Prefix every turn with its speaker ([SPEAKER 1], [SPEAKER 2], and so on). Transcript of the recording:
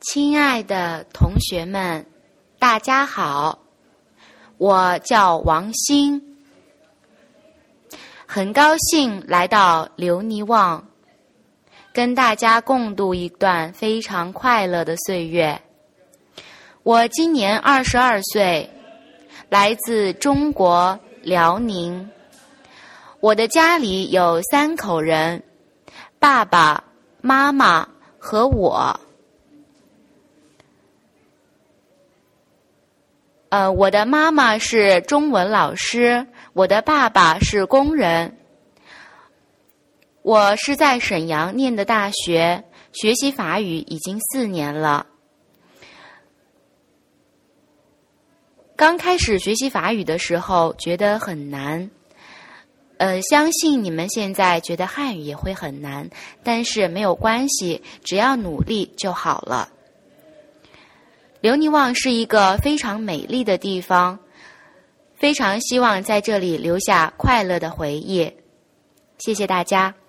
[SPEAKER 1] 亲爱的同学们，大家好，我叫王鑫，很高兴来到留尼旺，跟大家共度一段非常快乐的岁月。我今年22岁，来自中国辽宁。我的家里有3口人，爸爸妈妈和我。我的妈妈是中文老师，我的爸爸是工人。我是在沈阳念的大学，学习法语已经4年了。刚开始学习法语的时候觉得很难，相信你们现在觉得汉语也会很难，但是没有关系，只要努力就好了。留尼旺是一个非常美丽的地方，非常希望在这里留下快乐的回忆。谢谢大家。